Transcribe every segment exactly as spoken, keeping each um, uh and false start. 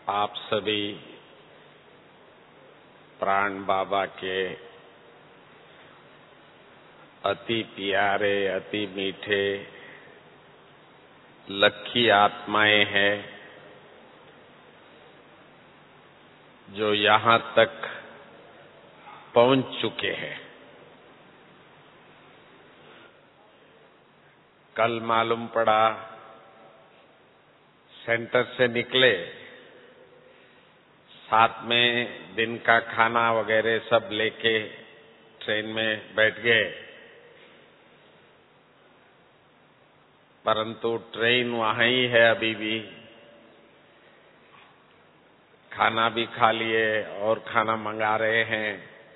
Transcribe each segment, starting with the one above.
आप सभी प्राण बाबा के अति प्यारे, अति मीठे लक्की आत्माएं हैं जो यहाँ तक पहुंच चुके हैं। कल मालूम पड़ा, सेंटर से निकले, साथ में दिन का खाना वगैरह सब लेके ट्रेन में बैठ गए, परंतु ट्रेन वहाँ ही है अभी भी। खाना भी खा लिए और खाना मंगा रहे हैं,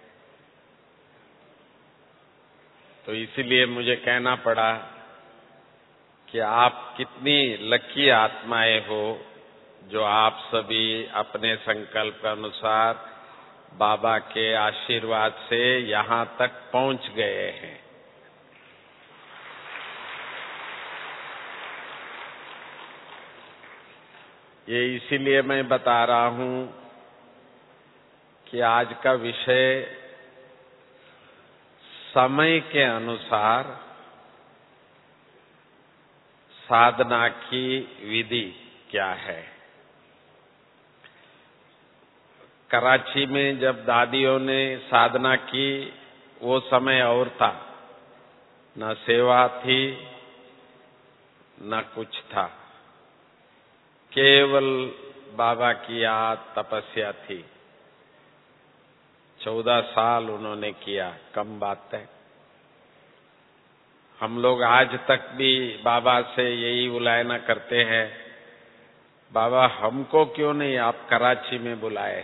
तो इसीलिए मुझे कहना पड़ा कि आप कितनी लकी आत्माएं हो जो आप सभी अपने संकल्प के अनुसार बाबा के आशीर्वाद से यहाँ तक पहुंच गए हैं। ये इसीलिए मैं बता रहा हूं कि आज का विषय समय के अनुसार साधना की विधि क्या है। कराची में जब दादियों ने साधना की, वो समय और था, न सेवा थी न कुछ था, केवल बाबा की याद तपस्या थी। चौदह साल उन्होंने किया, कम बात है। हम लोग आज तक भी बाबा से यही उलायना करते हैं, बाबा हमको क्यों नहीं आप कराची में बुलाए,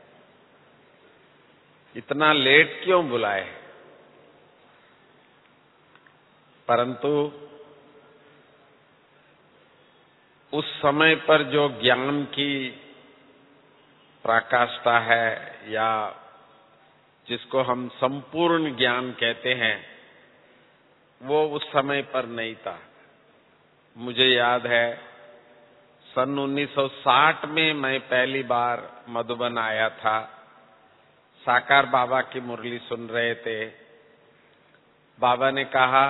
इतना लेट क्यों बुलाए। परंतु उस समय पर जो ज्ञान की पराकाष्ठा है, या जिसको हम संपूर्ण ज्ञान कहते हैं, वो उस समय पर नहीं था। मुझे याद है सन उन्नीस सौ साठ में मैं पहली बार मधुबन आया था। साकार बाबा की मुरली सुन रहे थे। बाबा ने कहा,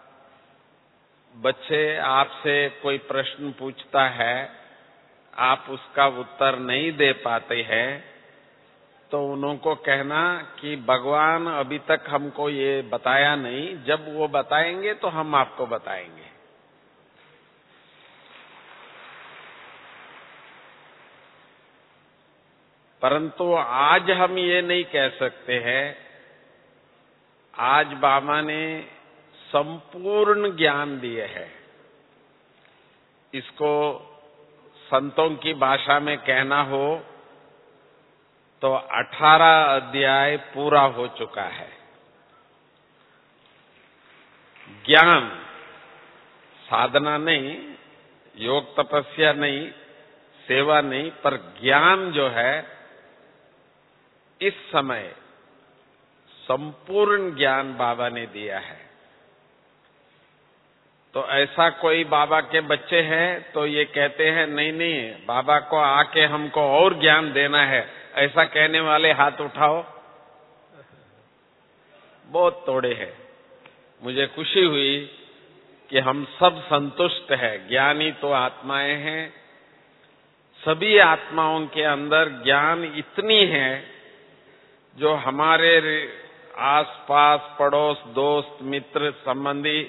बच्चे आपसे कोई प्रश्न पूछता है, आप उसका उत्तर नहीं दे पाते हैं, तो उनको कहना कि भगवान अभी तक हमको ये बताया नहीं, जब वो बताएंगे तो हम आपको बताएंगे। परंतु आज हम ये नहीं कह सकते हैं। आज बाबा ने संपूर्ण ज्ञान दिए हैं। इसको संतों की भाषा में कहना हो तो अठारह अध्याय पूरा हो चुका है। ज्ञान, साधना नहीं, योग तपस्या नहीं, सेवा नहीं, पर ज्ञान जो है इस समय संपूर्ण ज्ञान बाबा ने दिया है। तो ऐसा कोई बाबा के बच्चे हैं तो ये कहते हैं नहीं नहीं बाबा को आके हमको और ज्ञान देना है, ऐसा कहने वाले हाथ उठाओ। बहुत थोड़े हैं। मुझे खुशी हुई कि हम सब संतुष्ट हैं। ज्ञानी तो आत्माएं हैं। सभी आत्माओं के अंदर ज्ञान इतनी है जो हमारे आसपास पड़ोस, दोस्त, मित्र, संबंधी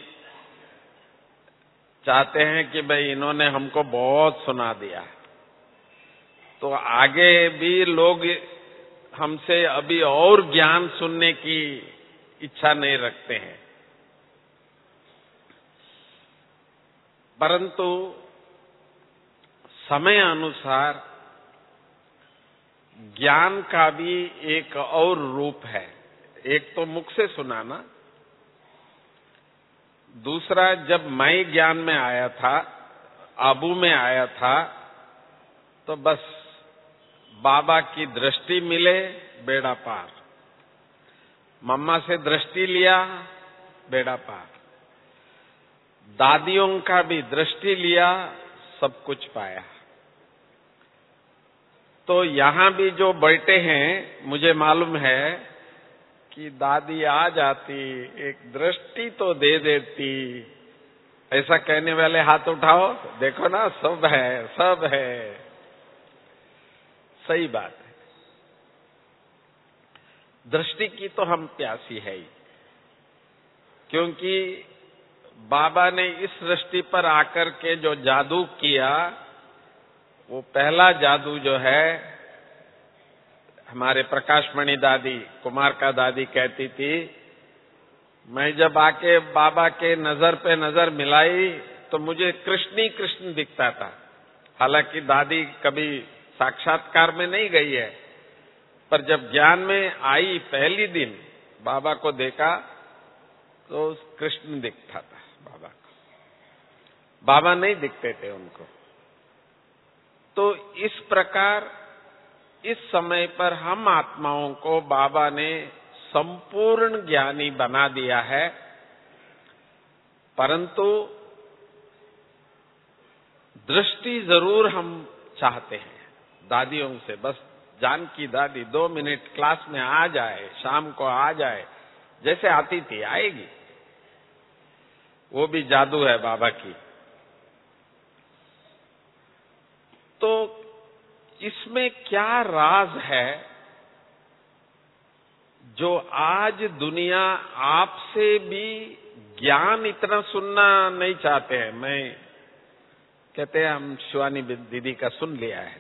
चाहते हैं कि भाई इन्होंने हमको बहुत सुना दिया, तो आगे भी लोग हमसे अभी और ज्ञान सुनने की इच्छा नहीं रखते हैं। परंतु समय अनुसार ज्ञान का भी एक और रूप है। एक तो मुख से सुनाना, दूसरा जब मैं ज्ञान में आया था, आबू में आया था, तो बस बाबा की दृष्टि मिले, बेड़ा पार। मम्मा से दृष्टि लिया, बेड़ा पार। दादियों का भी दृष्टि लिया, सब कुछ पाया। तो यहाँ भी जो बैठे हैं, मुझे मालूम है कि दादी आ जाती, एक दृष्टि तो दे देती। ऐसा कहने वाले हाथ उठाओ, देखो ना, सब है, सब है। सही बात है, दृष्टि की तो हम प्यासी है ही, क्योंकि बाबा ने इस सृष्टि पर आकर के जो जादू किया, वो पहला जादू जो है, हमारे प्रकाशमणि दादी, कुमार का दादी कहती थी, मैं जब आके बाबा के नजर पे नजर मिलाई तो मुझे कृष्ण ही कृष्ण दिखता था। हालांकि दादी कभी साक्षात्कार में नहीं गई है, पर जब ज्ञान में आई पहली दिन बाबा को देखा तो कृष्ण दिखता था बाबा को, बाबा नहीं दिखते थे उनको। तो इस प्रकार इस समय पर हम आत्माओं को बाबा ने संपूर्ण ज्ञानी बना दिया है, परंतु दृष्टि जरूर हम चाहते हैं दादियों से। बस जानकी दादी दो मिनट क्लास में आ जाए, शाम को आ जाए, जैसे आती थी आएगी। वो भी जादू है बाबा की। तो इसमें क्या राज है जो आज दुनिया आपसे भी ज्ञान इतना सुनना नहीं चाहते हैं। मैं कहते हैं हम शिवानी दीदी का सुन लिया है।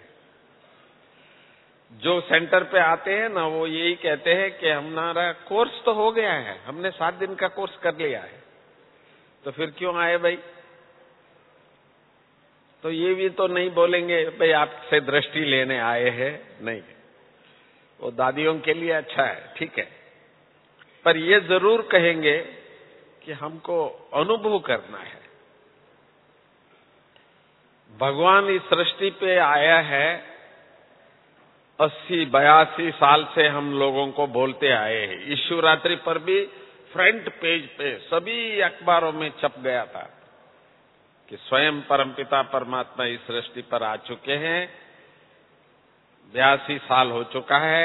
जो सेंटर पे आते हैं ना, वो यही कहते हैं कि हमारा कोर्स तो हो गया है, हमने सात दिन का कोर्स कर लिया है, तो फिर क्यों आए भाई। तो ये भी तो नहीं बोलेंगे भाई आपसे दृष्टि लेने आए हैं, नहीं। वो दादियों के लिए अच्छा है, ठीक है, पर ये जरूर कहेंगे कि हमको अनुभव करना है। भगवान इस सृष्टि पे आया है, अस्सी बयासी साल से हम लोगों को बोलते आए हैं। इस शिवरात्रि पर भी फ्रंट पेज पे सभी अखबारों में छप गया था कि स्वयं परमपिता परमात्मा इस सृष्टि पर आ चुके हैं, बयासी साल हो चुका है।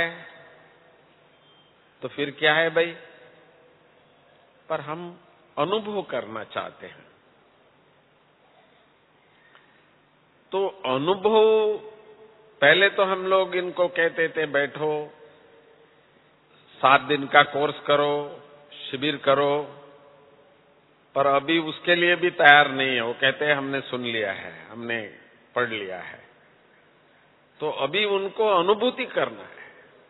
तो फिर क्या है भाई, पर हम अनुभव करना चाहते हैं। तो अनुभव, पहले तो हम लोग इनको कहते थे बैठो, सात दिन का कोर्स करो, शिविर करो, पर अभी उसके लिए भी तैयार नहीं है। वो कहते हैं हमने सुन लिया है, हमने पढ़ लिया है। तो अभी उनको अनुभूति करना है।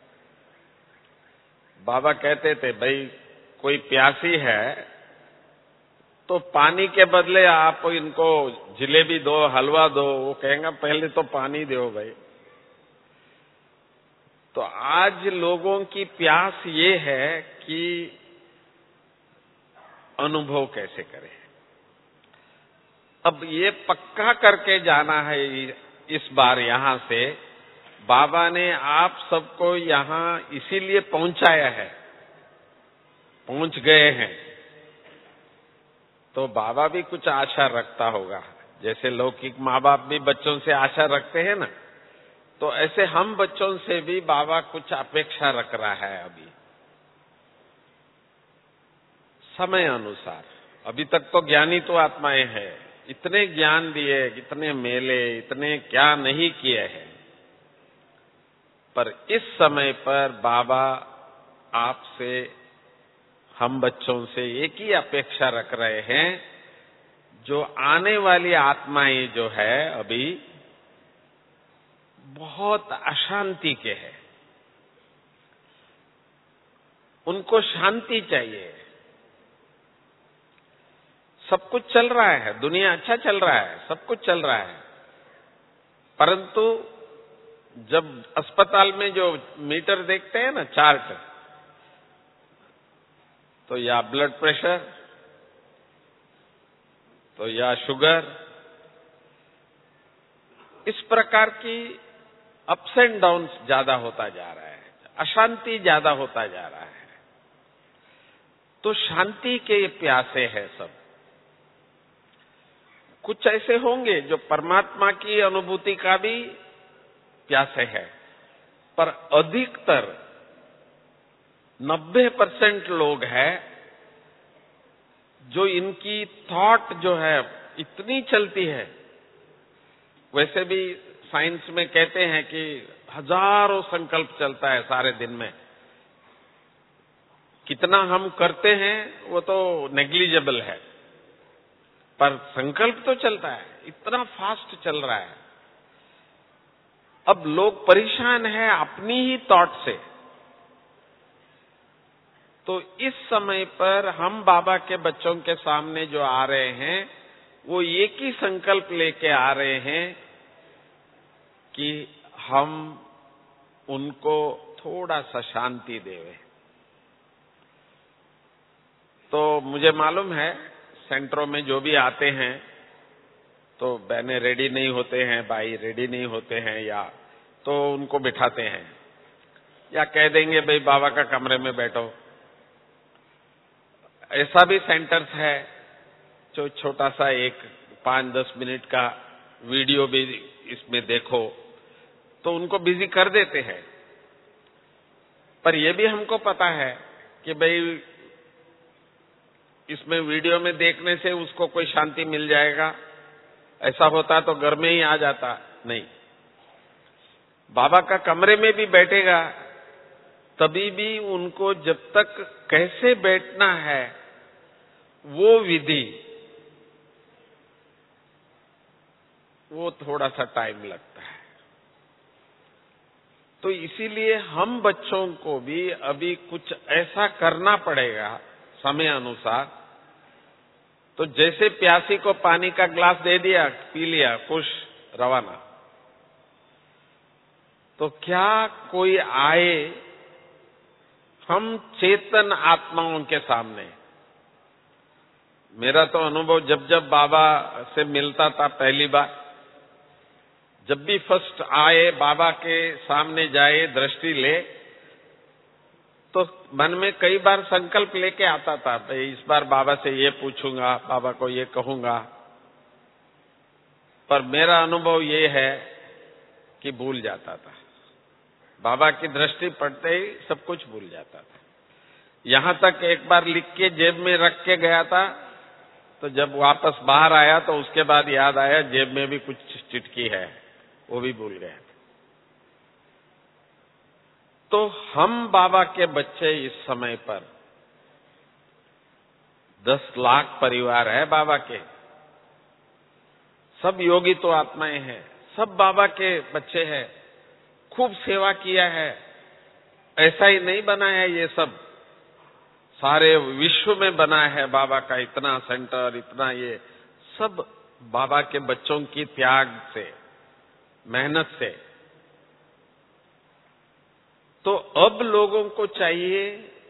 बाबा कहते थे भाई कोई प्यासी है तो पानी के बदले आप इनको जलेबी दो, हलवा दो, वो कहेंगे पहले तो पानी दो भाई। तो आज लोगों की प्यास ये है कि अनुभव कैसे करें। अब ये पक्का करके जाना है इस बार यहां से। बाबा ने आप सबको यहां इसीलिए पहुंचाया है, पहुंच गए हैं, तो बाबा भी कुछ आशा रखता होगा। जैसे लौकिक माँ बाप भी बच्चों से आशा रखते हैं ना, तो ऐसे हम बच्चों से भी बाबा कुछ अपेक्षा रख रहा है अभी, समय अनुसार। अभी तक तो ज्ञानी तो आत्माएं हैं, इतने ज्ञान दिए, इतने मेले, इतने क्या नहीं किए हैं, पर इस समय पर बाबा आपसे, हम बच्चों से एक ही अपेक्षा रख रहे हैं, जो आने वाली आत्माएं जो है अभी बहुत अशांति के हैं, उनको शांति चाहिए। सब कुछ चल रहा है, दुनिया अच्छा चल रहा है, सब कुछ चल रहा है, परंतु जब अस्पताल में जो मीटर देखते हैं ना, चार्ट, तो या ब्लड प्रेशर, तो या शुगर, इस प्रकार की अप्स एंड डाउन्स ज्यादा होता जा रहा है, अशांति ज्यादा होता जा रहा है। तो शांति के प्यासे हैं सब। कुछ ऐसे होंगे जो परमात्मा की अनुभूति का भी प्यासे है, पर अधिकतर नब्बे परसेंट लोग हैं जो इनकी थॉट जो है इतनी चलती है। वैसे भी साइंस में कहते हैं कि हजारों संकल्प चलता है सारे दिन में। कितना हम करते हैं वो तो नेग्लिजिबल है, पर संकल्प तो चलता है, इतना फास्ट चल रहा है। अब लोग परेशान हैं अपनी ही थॉट से। तो इस समय पर हम बाबा के बच्चों के सामने जो आ रहे हैं वो एक ही संकल्प लेके आ रहे हैं कि हम उनको थोड़ा सा शांति देवे। तो मुझे मालूम है सेंटरों में जो भी आते हैं तो बहनें रेडी नहीं होते हैं, भाई रेडी नहीं होते हैं, या तो उनको बिठाते हैं या कह देंगे भाई बाबा का कमरे में बैठो। ऐसा भी सेंटर्स है जो छोटा सा एक पांच दस मिनट का वीडियो भी इसमें देखो तो उनको बिजी कर देते हैं। पर यह भी हमको पता है कि भाई इसमें वीडियो में देखने से उसको कोई शांति मिल जाएगा, ऐसा होता तो घर में ही आ जाता। नहीं, बाबा का कमरे में भी बैठेगा तभी भी उनको जब तक कैसे बैठना है वो विधि, वो थोड़ा सा टाइम लगता है। तो इसीलिए हम बच्चों को भी अभी कुछ ऐसा करना पड़ेगा समय अनुसार। तो जैसे प्यासी को पानी का ग्लास दे दिया, पी लिया, खुश, रवाना। तो क्या कोई आए हम चेतन आत्माओं के सामने। मेरा तो अनुभव जब जब बाबा से मिलता था पहली बार, जब भी फर्स्ट आए बाबा के सामने जाए दृष्टि ले, तो मन में कई बार संकल्प लेके आता था, भाई इस बार बाबा से ये पूछूंगा, बाबा को ये कहूंगा। पर मेरा अनुभव ये है कि भूल जाता था। बाबा की दृष्टि पड़ते ही सब कुछ भूल जाता था। यहां तक एक बार लिख के जेब में रख के गया था, तो जब वापस बाहर आया तो उसके बाद याद आया जेब में भी कुछ चिटकी है, वो भी भूल गया। तो हम बाबा के बच्चे इस समय पर दस लाख परिवार है बाबा के, सब योगी तो आत्माएं हैं, सब बाबा के बच्चे हैं, खूब सेवा किया है। ऐसा ही नहीं बना है ये सब, सारे विश्व में बना है बाबा का इतना सेंटर, इतना ये सब बाबा के बच्चों की त्याग से, मेहनत से। तो अब लोगों को चाहिए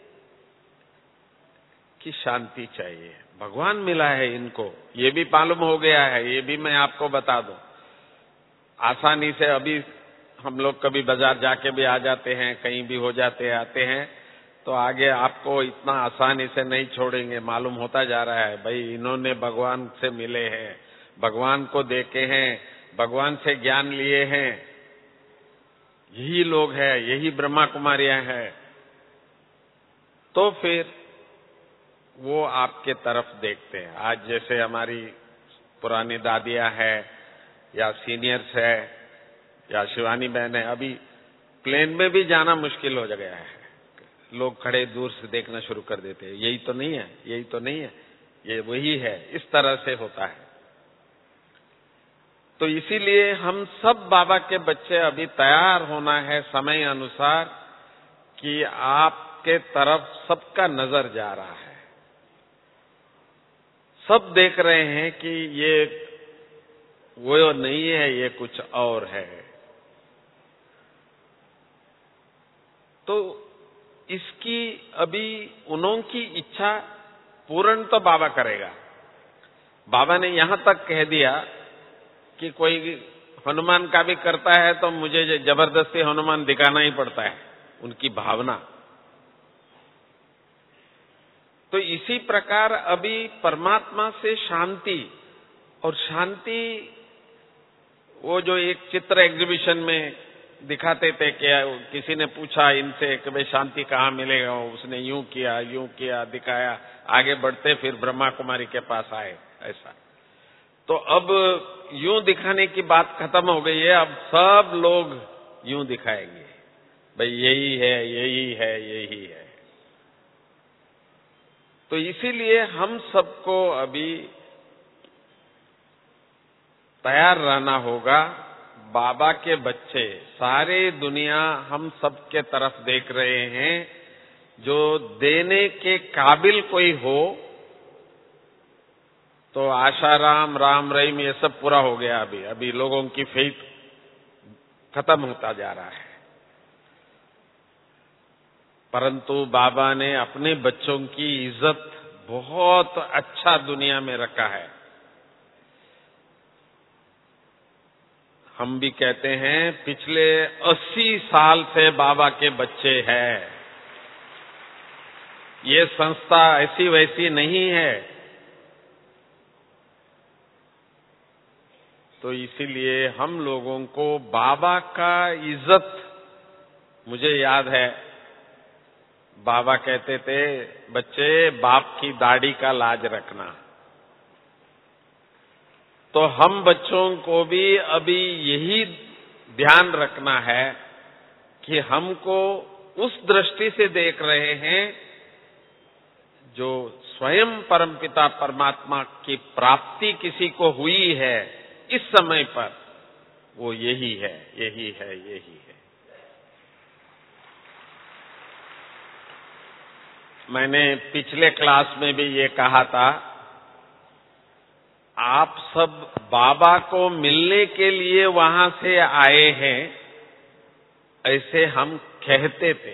कि शांति चाहिए। भगवान मिला है इनको, ये भी मालूम हो गया है, ये भी मैं आपको बता दूं। आसानी से अभी हम लोग कभी बाजार जाके भी आ जाते हैं, कहीं भी हो जाते आते हैं, तो आगे आपको इतना आसानी से नहीं छोड़ेंगे। मालूम होता जा रहा है भाई इन्होंने भगवान से मिले हैं, भगवान को देखे हैं, भगवान से ज्ञान लिए हैं, यही लोग हैं, यही ब्रह्मा कुमारियां हैं। तो फिर वो आपके तरफ देखते हैं। आज जैसे हमारी पुरानी दादियां हैं या सीनियर्स है या शिवानी बहन है, अभी प्लेन में भी जाना मुश्किल हो गया है। लोग खड़े दूर से देखना शुरू कर देते हैं, यही तो नहीं है, यही तो नहीं है, ये वही है। इस तरह से होता है। तो इसीलिए हम सब बाबा के बच्चे अभी तैयार होना है समय अनुसार कि आपके तरफ सबका नजर जा रहा है, सब देख रहे हैं कि ये वो नहीं है, ये कुछ और है। तो इसकी अभी उनकी इच्छा पूर्ण तो बाबा करेगा। बाबा ने यहां तक कह दिया कि कोई हनुमान का भी करता है तो मुझे जबरदस्ती हनुमान दिखाना ही पड़ता है, उनकी भावना। तो इसी प्रकार अभी परमात्मा से शांति, और शांति वो जो एक चित्र एग्जीबिशन में दिखाते थे कि किसी ने पूछा इनसे कि भाई शांति कहाँ मिलेगा, उसने यूं किया यूं किया दिखाया, आगे बढ़ते फिर ब्रह्मा कुमारी के पास आए। ऐसा तो अब यूं दिखाने की बात खत्म हो गई है, अब सब लोग यूं दिखाएंगे, भाई यही है यही है यही है। तो इसीलिए हम सबको अभी तैयार रहना होगा। बाबा के बच्चे सारे दुनिया हम सबके तरफ देख रहे हैं, जो देने के काबिल कोई हो तो आशाराम राम रहीम ये सब पूरा हो गया। अभी अभी लोगों की फेथ खत्म होता जा रहा है, परंतु बाबा ने अपने बच्चों की इज्जत बहुत अच्छा दुनिया में रखा है। हम भी कहते हैं पिछले अस्सी साल से बाबा के बच्चे हैं। ये संस्था ऐसी वैसी नहीं है। तो इसीलिए हम लोगों को बाबा का इज्जत, मुझे याद है बाबा कहते थे बच्चे बाप की दाढ़ी का लाज रखना। तो हम बच्चों को भी अभी यही ध्यान रखना है कि हमको उस दृष्टि से देख रहे हैं जो स्वयं परमपिता परमात्मा की प्राप्ति किसी को हुई है इस समय पर, वो यही है यही है यही है। मैंने पिछले क्लास में भी ये कहा था, आप सब बाबा को मिलने के लिए वहां से आए हैं, ऐसे हम कहते थे,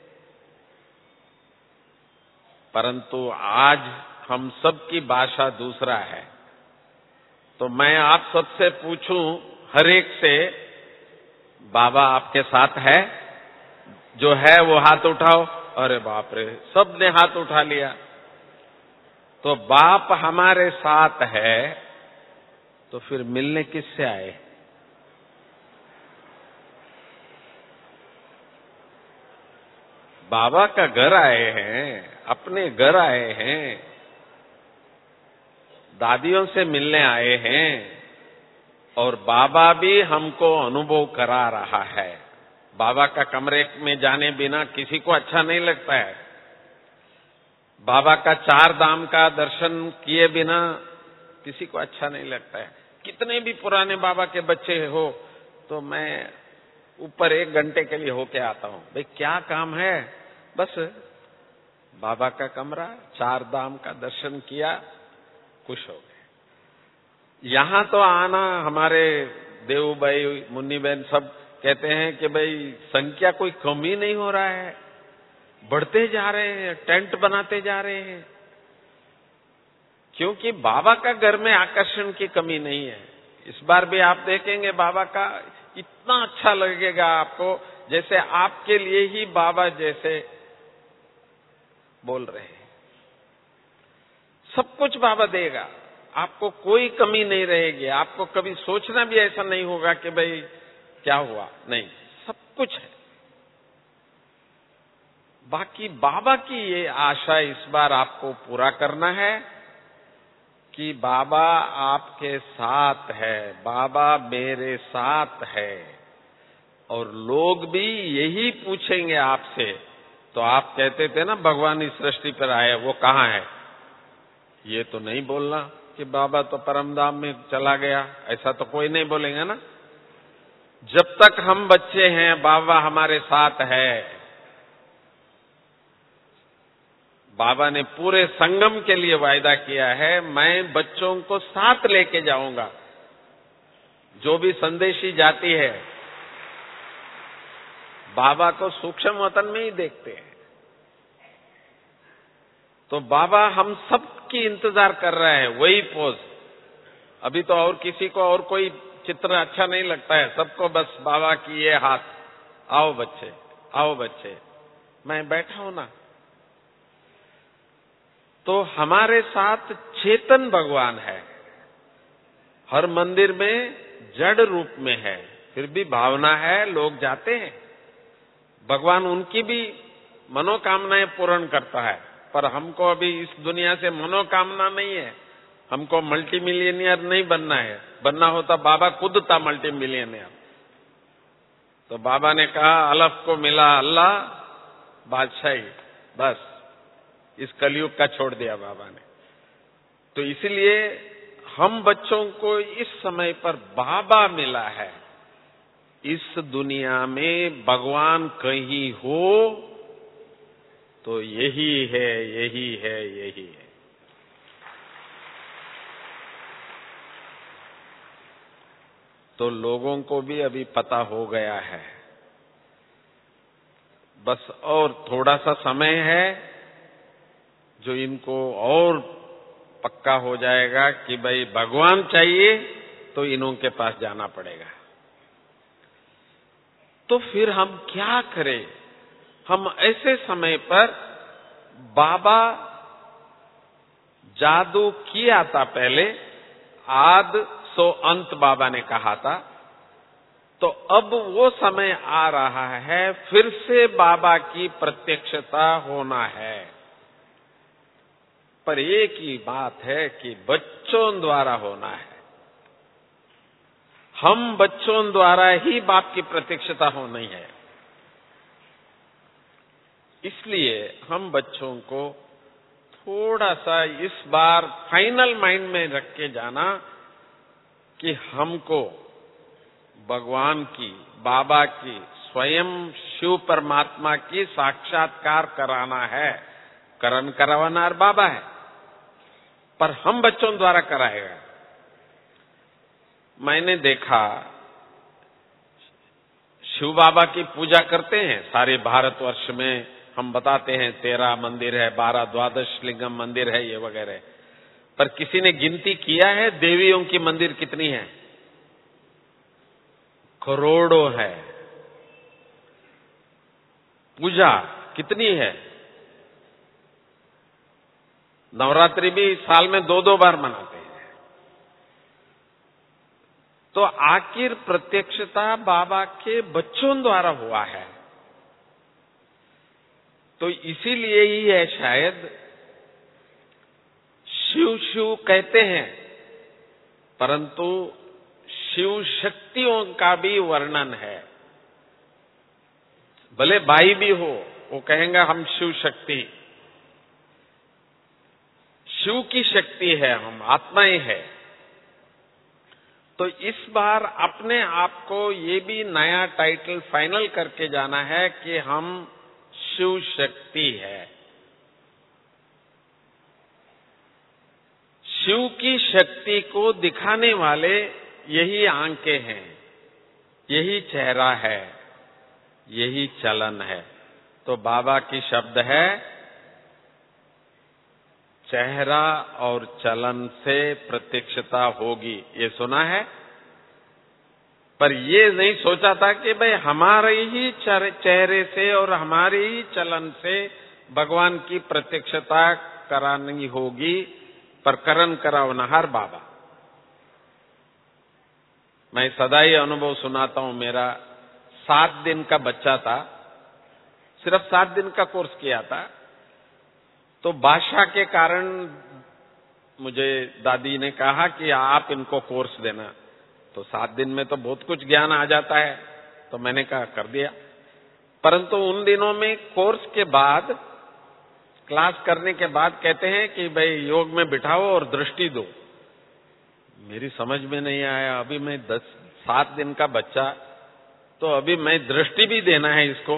परंतु आज हम सबकी भाषा दूसरा है। तो मैं आप सबसे पूछूं, हर एक से, बाबा आपके साथ है? जो है वो हाथ उठाओ। अरे बाप रे, सब ने हाथ उठा लिया। तो बाप हमारे साथ है तो फिर मिलने किससे आए? बाबा का घर आए हैं, अपने घर आए हैं, दादियों से मिलने आए हैं, और बाबा भी हमको अनुभव करा रहा है। बाबा का कमरे में जाने बिना किसी को अच्छा नहीं लगता है। बाबा का चार धाम का दर्शन किए बिना किसी को अच्छा नहीं लगता है। कितने भी पुराने बाबा के बच्चे हो तो मैं ऊपर एक घंटे के लिए होके आता हूं। भाई क्या काम है? बस बाबा का कमरा, चार धाम का दर्शन किया, खुश हो गए। यहां तो आना, हमारे देव भाई मुन्नी बहन सब कहते हैं कि भाई संख्या कोई कम ही नहीं हो रहा है, बढ़ते जा रहे हैं, टेंट बनाते जा रहे हैं, क्योंकि बाबा का घर में आकर्षण की कमी नहीं है। इस बार भी आप देखेंगे बाबा का इतना अच्छा लगेगा आपको, जैसे आपके लिए ही बाबा जैसे बोल रहे हैं। सब कुछ बाबा देगा, आपको कोई कमी नहीं रहेगी। आपको कभी सोचना भी ऐसा नहीं होगा कि भाई क्या हुआ, नहीं, सब कुछ है। बाकी बाबा की ये आशा इस बार आपको पूरा करना है कि बाबा आपके साथ है, बाबा मेरे साथ है। और लोग भी यही पूछेंगे आपसे। तो आप कहते थे ना भगवान इस सृष्टि पर आए, वो कहाँ है? ये तो नहीं बोलना कि बाबा तो परमधाम में चला गया, ऐसा तो कोई नहीं बोलेगा ना। जब तक हम बच्चे हैं बाबा हमारे साथ है। बाबा ने पूरे संगम के लिए वायदा किया है, मैं बच्चों को साथ लेके जाऊंगा। जो भी संदेशी जाती है बाबा को सूक्ष्म वतन में ही देखते हैं। तो बाबा हम सब की इंतजार कर रहे हैं, वही पोज। अभी तो और किसी को और कोई चित्र अच्छा नहीं लगता है, सबको बस बाबा की ये हाथ, आओ बच्चे आओ बच्चे, मैं बैठा हूं ना। तो हमारे साथ चेतन भगवान है, हर मंदिर में जड़ रूप में है, फिर भी भावना है, लोग जाते हैं। भगवान उनकी भी मनोकामनाएं पूर्ण करता है, पर हमको अभी इस दुनिया से मनोकामना नहीं है। हमको मल्टी मिलियनियर नहीं बनना है। बनना होता बाबा खुद था मल्टी मिलियनियर। तो बाबा ने कहा अलफ को मिला अल्लाह बादशाही, बस इस कलयुग का छोड़ दिया बाबा ने। तो इसलिए हम बच्चों को इस समय पर बाबा मिला है। इस दुनिया में भगवान कहीं हो तो यही है, यही है, यही है। तो लोगों को भी अभी पता हो गया है। बस और थोड़ा सा समय है जो इनको और पक्का हो जाएगा कि भाई भगवान चाहिए तो इन्हों के पास जाना पड़ेगा। तो फिर हम क्या करें? हम ऐसे समय पर बाबा जादू किया था पहले, आद सो अंत बाबा ने कहा था। तो अब वो समय आ रहा है फिर से बाबा की प्रत्यक्षता होना है। पर एक ही बात है कि बच्चों द्वारा होना है। हम बच्चों द्वारा ही बाप की प्रत्यक्षता होनी है। इसलिए हम बच्चों को थोड़ा सा इस बार फाइनल माइंड में रख के जाना कि हमको भगवान की, बाबा की, स्वयं शिव परमात्मा की साक्षात्कार कराना है। करण करवाना बाबा है, पर हम बच्चों द्वारा कराएगा। मैंने देखा शिव बाबा की पूजा करते हैं सारे भारतवर्ष में। हम बताते हैं तेरह मंदिर है, बारह द्वादश लिंगम मंदिर है, ये वगैरह। पर किसी ने गिनती किया है देवियों की मंदिर कितनी है? करोड़ों है। पूजा कितनी है? नवरात्रि भी साल में दो दो बार मनाते हैं। तो आखिर प्रत्यक्षता बाबा के बच्चों द्वारा हुआ है। तो इसीलिए ही है शायद शिव शिव कहते हैं, परंतु शिव शक्तियों का भी वर्णन है। भले भाई भी हो, वो कहेंगे हम शिव शक्ति, शिव की शक्ति है, हम आत्माएं है। तो इस बार अपने आप को ये भी नया टाइटल फाइनल करके जाना है कि हम शिव शक्ति है। शिव की शक्ति को दिखाने वाले यही आंखें हैं, यही चेहरा है, यही चलन है। तो बाबा की शब्द है चेहरा और चलन से प्रत्यक्षता होगी। ये सुना है, पर ये नहीं सोचा था कि भाई हमारे ही चेहरे से और हमारे ही चलन से भगवान की प्रत्यक्षता करानी होगी। पर करण करावनहार बाबा। मैं सदा ही अनुभव सुनाता हूं। मेरा सात दिन का बच्चा था, सिर्फ सात दिन का कोर्स किया था। तो भाषा के कारण मुझे दादी ने कहा कि आप इनको कोर्स देना। तो सात दिन में तो बहुत कुछ ज्ञान आ जाता है, तो मैंने कहा कर दिया। परंतु उन दिनों में कोर्स के बाद, क्लास करने के बाद कहते हैं कि भाई योग में बिठाओ और दृष्टि दो। मेरी समझ में नहीं आया। अभी मैं दस सात दिन का बच्चा, तो अभी मैं दृष्टि भी देना है इसको,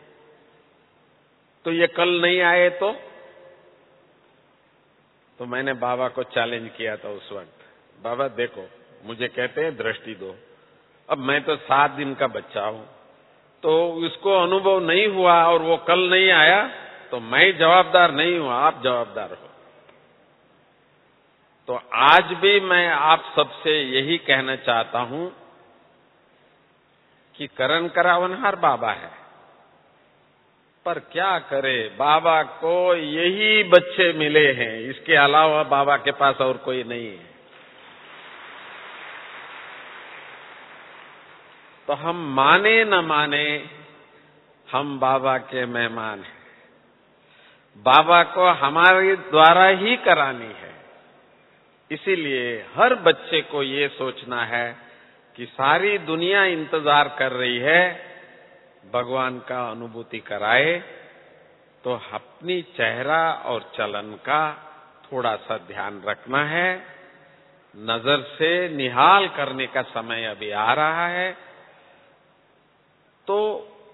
तो ये कल नहीं आए तो तो मैंने बाबा को चैलेंज किया था उस वक्त। बाबा देखो, मुझे कहते हैं दृष्टि दो, अब मैं तो सात दिन का बच्चा हूं, तो उसको अनुभव नहीं हुआ और वो कल नहीं आया तो मैं जवाबदार नहीं हूं, आप जवाबदार हो। तो आज भी मैं आप सबसे यही कहना चाहता हूं कि करण करावनहार बाबा है, पर क्या करे, बाबा को यही बच्चे मिले हैं, इसके अलावा बाबा के पास और कोई नहीं है। तो हम माने न माने, हम बाबा के मेहमान हैं। बाबा को हमारे द्वारा ही करानी है। इसीलिए हर बच्चे को ये सोचना है कि सारी दुनिया इंतजार कर रही है, भगवान का अनुभूति कराए, तो अपनी चेहरा और चलन का थोड़ा सा ध्यान रखना है। नजर से निहाल करने का समय अभी आ रहा है, तो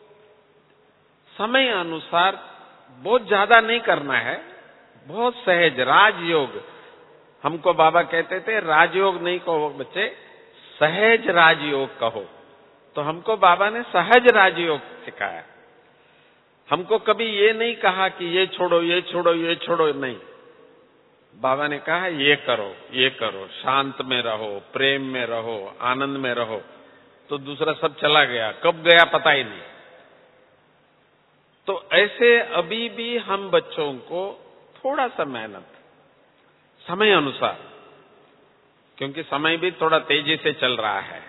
समय अनुसार बहुत ज्यादा नहीं करना है, बहुत सहज राजयोग। हमको बाबा कहते थे राजयोग नहीं कहो बच्चे, सहज राजयोग कहो। तो हमको बाबा ने सहज राजयोग सिखाया। हमको कभी ये नहीं कहा कि ये छोड़ो ये छोड़ो ये छोड़ो, नहीं। बाबा ने कहा ये करो ये करो, शांत में रहो, प्रेम में रहो, आनंद में रहो। तो दूसरा सब चला गया, कब गया पता ही नहीं। तो ऐसे अभी भी हम बच्चों को थोड़ा सा मेहनत, समय अनुसार, क्योंकि समय भी थोड़ा तेजी से चल रहा है,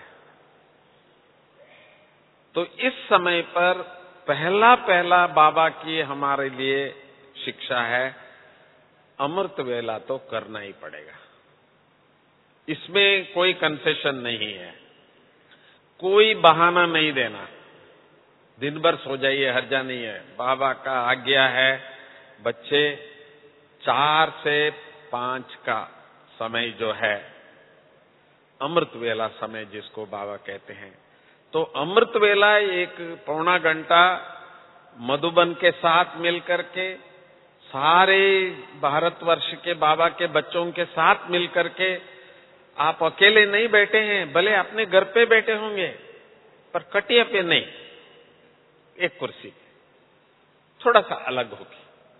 तो इस समय पर पहला पहला बाबा की हमारे लिए शिक्षा है, अमृत वेला तो करना ही पड़ेगा। इसमें कोई कंसेशन नहीं है, कोई बहाना नहीं देना। दिन भर सो जाइए, हर्जा नहीं है। बाबा का आज्ञा है, बच्चे चार से पांच का समय जो है अमृत वेला समय जिसको बाबा कहते हैं, तो अमृत वेला एक पौना घंटा मधुबन के साथ मिलकर के, सारे भारतवर्ष के बाबा के बच्चों के साथ मिलकर के, आप अकेले नहीं बैठे हैं, भले अपने घर पे बैठे होंगे पर कटिया पे नहीं, एक कुर्सी थोड़ा सा अलग होगी।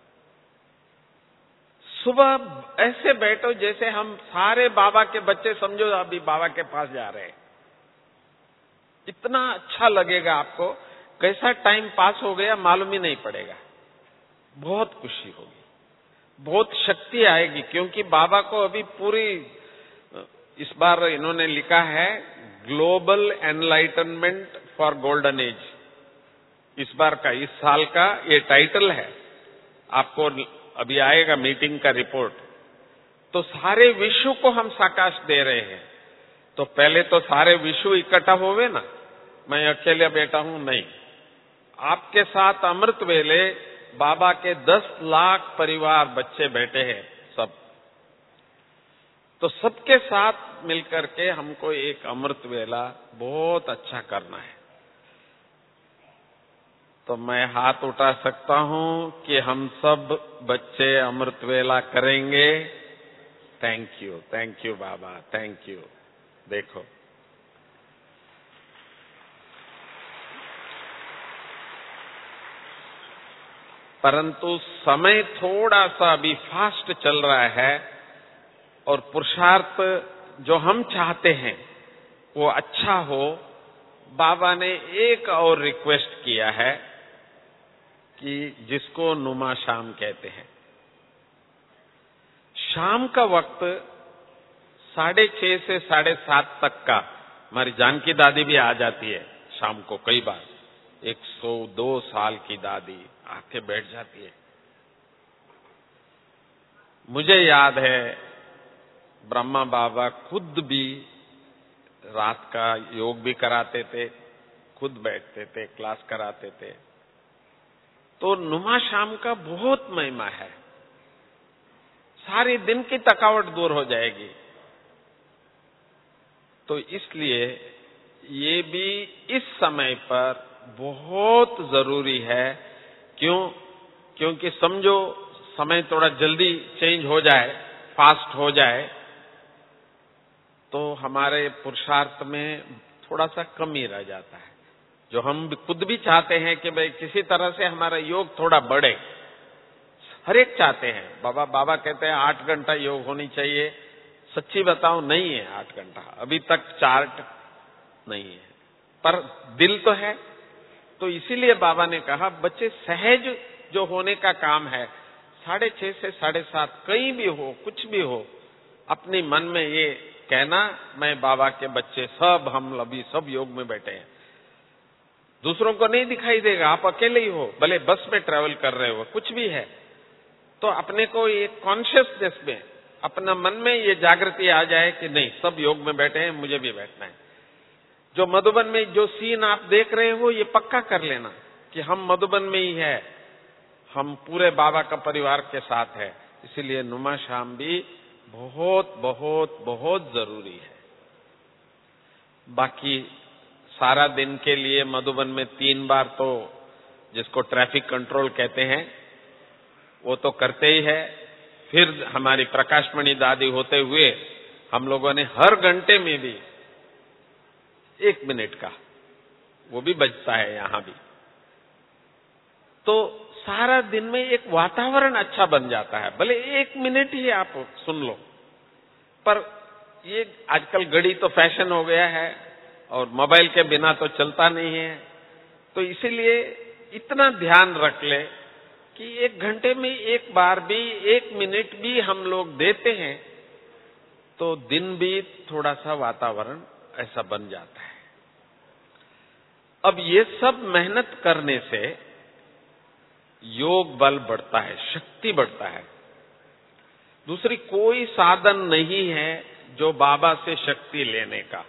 सुबह ऐसे बैठो जैसे हम सारे बाबा के बच्चे, समझो अभी बाबा के पास जा रहे हैं। इतना अच्छा लगेगा आपको, कैसा टाइम पास हो गया मालूम ही नहीं पड़ेगा। बहुत खुशी होगी, बहुत शक्ति आएगी, क्योंकि बाबा को अभी पूरी, इस बार इन्होंने लिखा है global enlightenment for golden age. इस बार का, इस साल का ये टाइटल है। आपको अभी आएगा मीटिंग का रिपोर्ट। तो सारे विश्व को हम साकाश दे रहे हैं। तो पहले तो सारे विश्व इकट्ठा होवे ना, मैं अकेले बैठा हूं, नहीं। आपके साथ अमृत वेले बाबा के दस लाख परिवार बच्चे बैठे हैं सब। तो सबके साथ मिलकर के हमको एक अमृत वेला बहुत अच्छा करना है। तो मैं हाथ उठा सकता हूं कि हम सब बच्चे अमृत वेला करेंगे। थैंक यू, थैंक यू बाबा, थैंक यू। देखो, परंतु समय थोड़ा सा अभी फास्ट चल रहा है, और पुरुषार्थ जो हम चाहते हैं वो अच्छा हो। बाबा ने एक और रिक्वेस्ट किया है कि जिसको नुमा शाम कहते हैं, शाम का वक्त साढ़े छह से साढ़े सात तक का, हमारी जानकी दादी भी आ जाती है शाम को, कई बार एक सौ दो साल की दादी आके बैठ जाती है। मुझे याद है ब्रह्मा बाबा खुद भी रात का योग भी कराते थे, खुद बैठते थे, क्लास कराते थे। तो नुमा शाम का बहुत महिमा है, सारी दिन की थकावट दूर हो जाएगी। तो इसलिए ये भी इस समय पर बहुत जरूरी है। क्यों? क्योंकि समझो समय थोड़ा जल्दी चेंज हो जाए, फास्ट हो जाए, तो हमारे पुरुषार्थ में थोड़ा सा कमी रह जाता है। जो हम खुद भी चाहते हैं कि भाई किसी तरह से हमारा योग थोड़ा बढ़े, हर एक चाहते हैं। बाबा बाबा कहते हैं आठ घंटा योग होनी चाहिए। सच्ची बताओ, नहीं है आठ घंटा, अभी तक चार्ट नहीं है, पर दिल तो है। तो इसीलिए बाबा ने कहा बच्चे सहज जो होने का काम है, साढ़े छह से साढ़े सात कहीं भी हो, कुछ भी हो, अपने मन में ये कहना, मैं बाबा के बच्चे सब, हम अभी सब योग में बैठे हैं। दूसरों को नहीं दिखाई देगा, आप अकेले ही हो, भले बस में ट्रेवल कर रहे हो, कुछ भी है, तो अपने को ये कॉन्शियसनेस में, अपना मन में ये जागृति आ जाए कि नहीं, सब योग में बैठे हैं, मुझे भी बैठना है। जो मधुबन में जो सीन आप देख रहे हो, ये पक्का कर लेना कि हम मधुबन में ही है, हम पूरे बाबा का परिवार के साथ है। इसीलिए नुमा शाम भी बहुत बहुत बहुत जरूरी है। बाकी सारा दिन के लिए मधुबन में तीन बार तो जिसको ट्रैफिक कंट्रोल कहते हैं वो तो करते ही है। फिर हमारी प्रकाशमणि दादी होते हुए हम लोगों ने हर घंटे में भी एक मिनट का वो भी बजता है यहां भी। तो सारा दिन में एक वातावरण अच्छा बन जाता है, भले एक मिनट ही आप सुन लो। पर ये आजकल घड़ी तो फैशन हो गया है और मोबाइल के बिना तो चलता नहीं है, तो इसीलिए इतना ध्यान रख ले कि एक घंटे में एक बार भी, एक मिनट भी हम लोग देते हैं तो दिन भी थोड़ा सा वातावरण ऐसा बन जाता है। अब ये सब मेहनत करने से योग बल बढ़ता है, शक्ति बढ़ता है। दूसरी कोई साधन नहीं है जो बाबा से शक्ति लेने का,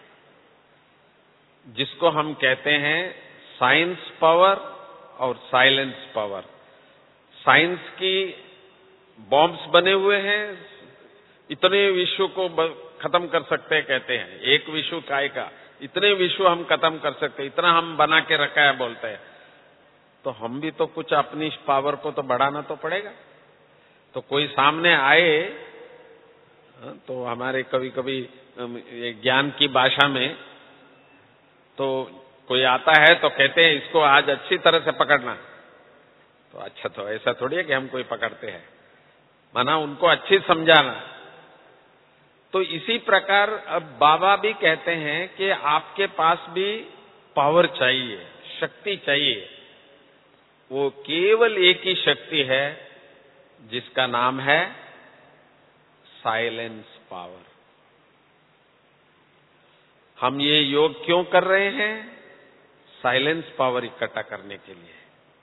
जिसको हम कहते हैं साइंस पावर और साइलेंस पावर। साइंस की बॉम्ब्स बने हुए हैं, इतने विश्व को खत्म कर सकते हैं कहते हैं, एक विश्व काय का, इतने विश्व हम खत्म कर सकते हैं, इतना हम बना के रखा है बोलते हैं। तो हम भी तो कुछ अपनी पावर को तो बढ़ाना तो पड़ेगा। तो कोई सामने आए तो हमारे कभी कभी ज्ञान की भाषा में तो कोई आता है तो कहते हैं इसको आज अच्छी तरह से पकड़ना। तो अच्छा, तो ऐसा थोड़ी है कि हम कोई पकड़ते हैं, माना उनको अच्छी समझाना। तो इसी प्रकार अब बाबा भी कहते हैं कि आपके पास भी पावर चाहिए, शक्ति चाहिए। वो केवल एक ही शक्ति है जिसका नाम है साइलेंस पावर। हम ये योग क्यों कर रहे हैं? साइलेंस पावर इकट्ठा करने के लिए।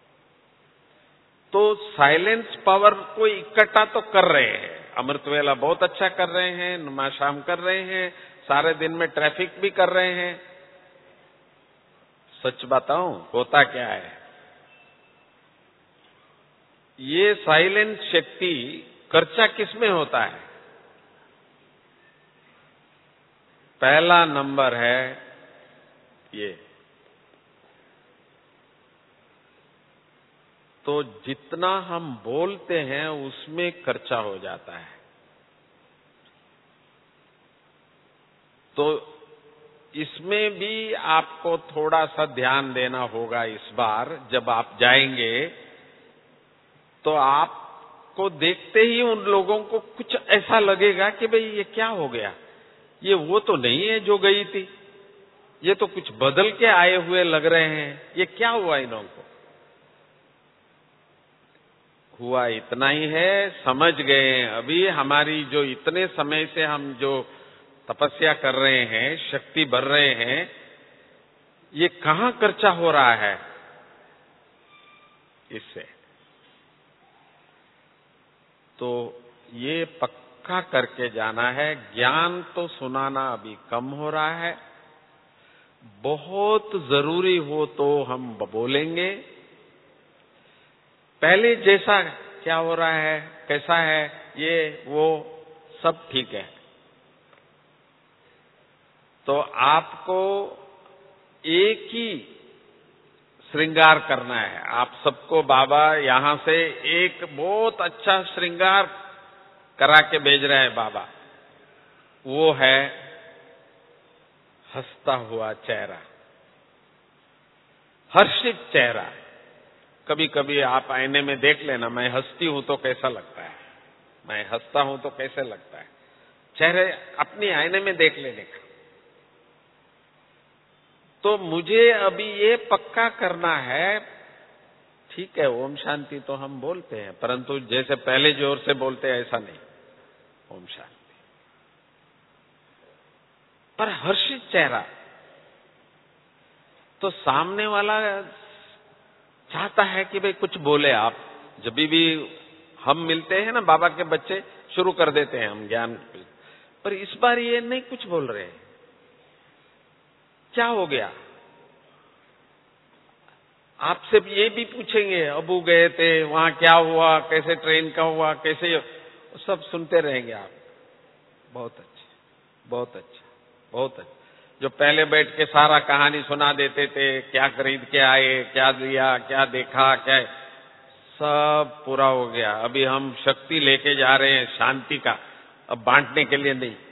तो साइलेंस पावर को इकट्ठा तो कर रहे हैं, अमृत वेला बहुत अच्छा कर रहे हैं, नुमा शाम कर रहे हैं, सारे दिन में ट्रैफिक भी कर रहे हैं। सच बताऊं होता क्या है, ये साइलेंस शक्ति खर्चा किसमें होता है? पहला नंबर है ये, तो जितना हम बोलते हैं उसमें खर्चा हो जाता है। तो इसमें भी आपको थोड़ा सा ध्यान देना होगा। इस बार जब आप जाएंगे तो आपको देखते ही उन लोगों को कुछ ऐसा लगेगा कि भाई ये क्या हो गया, ये वो तो नहीं है जो गई थी, ये तो कुछ बदल के आए हुए लग रहे हैं, ये क्या हुआ इन लोगों को? हुआ इतना ही है, समझ गए अभी हमारी जो इतने समय से हम जो तपस्या कर रहे हैं, शक्ति बढ़ रहे हैं, ये कहां खर्चा हो रहा है इससे। तो ये पक्का करके जाना है। ज्ञान तो सुनाना अभी कम हो रहा है, बहुत जरूरी हो तो हम बोलेंगे। पहले जैसा क्या हो रहा है, कैसा है, ये वो सब ठीक है। तो आपको एक ही श्रृंगार करना है। आप सबको बाबा यहां से एक बहुत अच्छा श्रृंगार करा के भेज रहे हैं बाबा, वो है हंसता हुआ चेहरा, हर्षित चेहरा। कभी कभी आप आईने में देख लेना, मैं हंसती हूं तो कैसा लगता है, मैं हंसता हूं तो कैसे लगता है, चेहरे अपनी आईने में देख लेने का। तो मुझे अभी ये पक्का करना है, ठीक है ओम शांति तो हम बोलते हैं, परंतु जैसे पहले जोर से बोलते हैं ऐसा नहीं, ओम शांति, पर हर्षित चेहरा। तो सामने वाला चाहता है कि भाई कुछ बोले आप। जब भी हम मिलते हैं ना, बाबा के बच्चे शुरू कर देते हैं हम ज्ञान, पर इस बार ये नहीं कुछ बोल रहे। क्या हो गया? आपसे ये भी पूछेंगे, अबू गए थे वहां, क्या हुआ, कैसे ट्रेन का हुआ, कैसे, सब सुनते रहेंगे आप। बहुत अच्छा, बहुत अच्छा, बहुत अच्छा। जो पहले बैठ के सारा कहानी सुना देते थे, क्या खरीद के आए, क्या लिया, क्या देखा, क्या, सब पूरा हो गया। अभी हम शक्ति लेके जा रहे हैं शांति का, अब बांटने के लिए नहीं।